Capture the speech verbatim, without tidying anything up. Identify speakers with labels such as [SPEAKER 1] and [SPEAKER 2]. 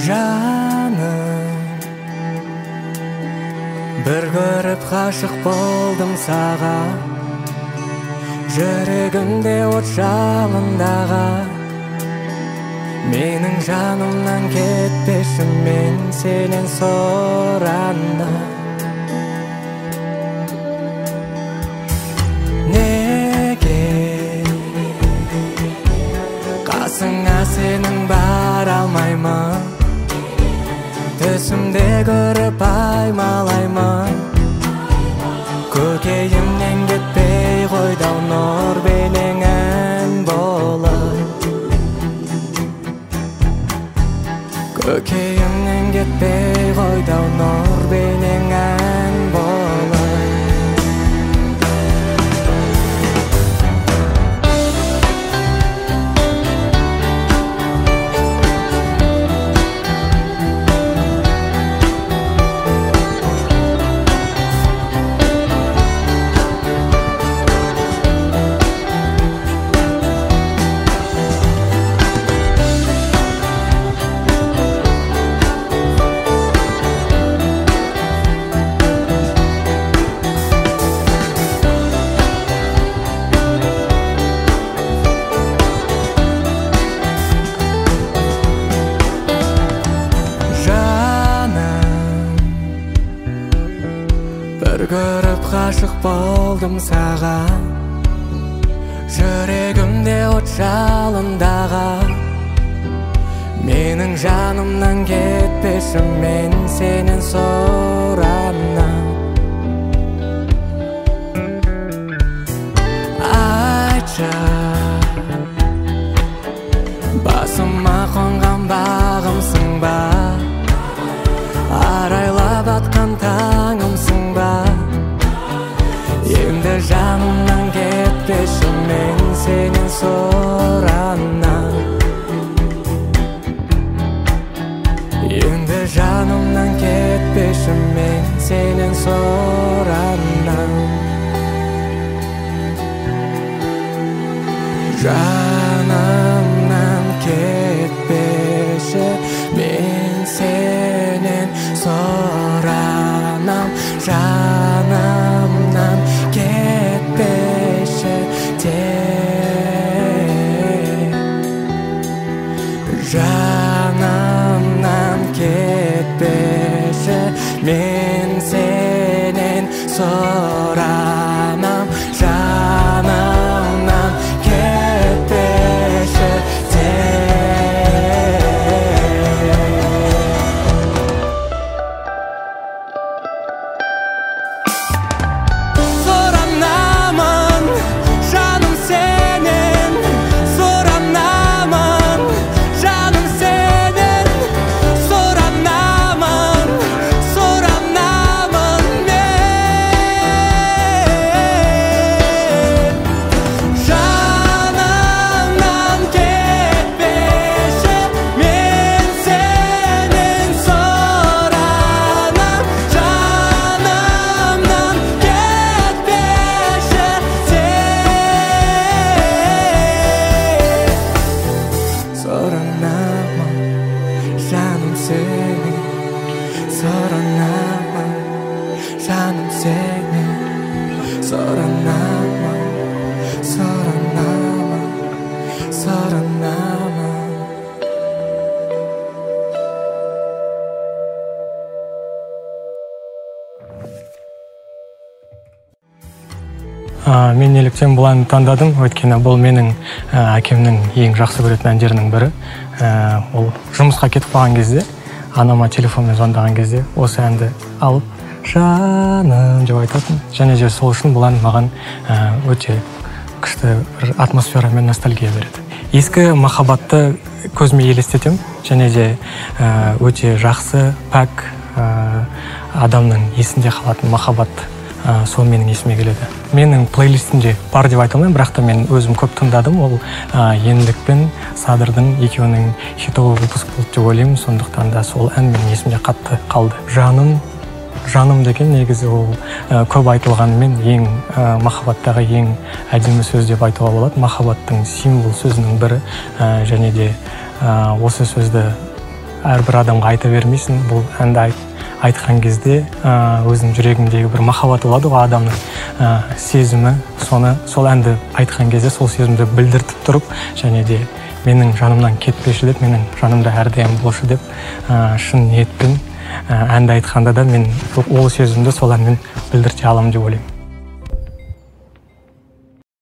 [SPEAKER 1] жаным, бір көріп ғашық болдым саған, жүрегімде от жалындаған. Менің жанымнан кетпеші мен сенен соранда. Неге қасыңа сенің бара алмаймын, түсімде көріп аймалаймын. Көкейімнен кетпей қойдау нұр белеңін болып. Көкейімнен кетпей қойдау нұр белеңін болып. Бір көріп ғашық болдым саған, жүрегімде от жалындаған. Менің жанымнан кетпеші мен сенен соранам. Айтшы, басыма қонған бағымсың ба, арайлап атқан таңымсың ба. Енді жанымнан кетпеші мен сенен соранам. Енді жанымнан кетпеші мен сенен соранам. Жанымнан кетпеші мен сенен соранам. Жанымнан кетпеші тек, жанымнан кетпеші мен сенен соранам. Жанымнан кетпеші тек.
[SPEAKER 2] Мен неліктен бұл әнді таңдадым, өйткені бұл менің әкемнің ең жақсы көретін әндерінің бірі. Ол жұмысқа кетіп қалған кезде, анама телефонмен звондаған кезде осы әнді алып жаным деп айтатын. Және де сол үшін бұл ән маған өте күшті бір атмосфера мен ностальгия береді. Ескі махаббатты көзіме елестетем, және де өте жақсы, пәк адамның есінде қалатын махаббат сол менің есіме келеді. Менің плейлистімде бар деп айта алмаймын, бірақ та мен өзім көп тыңдадым. Ол Ендік пен Садырдың екеуінің хитовый выпуск болды деп ойлаймын. Сондықтан да сол ән менің есімде қатты қалды. Жаным, жаным деген негізі ол көп айтылғанымен ең махаббаттағы ең әдемі сөз деп айтуға болады. Махаббаттың символ сөзінің бірі, және де осы сөзді әрбір адамға айта бермейсің. Бұл әнді айт, айтқан кезде өзінің жүрегіндегі бір махаббат болады ғой адамның сезімі. Соны сол әнді айтқан кезде сол сезімді білдіртіп тұрып, және де менің жанымнан кетпеші деп, менің жанымда әрдайым болшы деп шын ниетпен әнді айтқанда да мен ол сезімді сол әнмен білдірте аламын деп ойлаймын.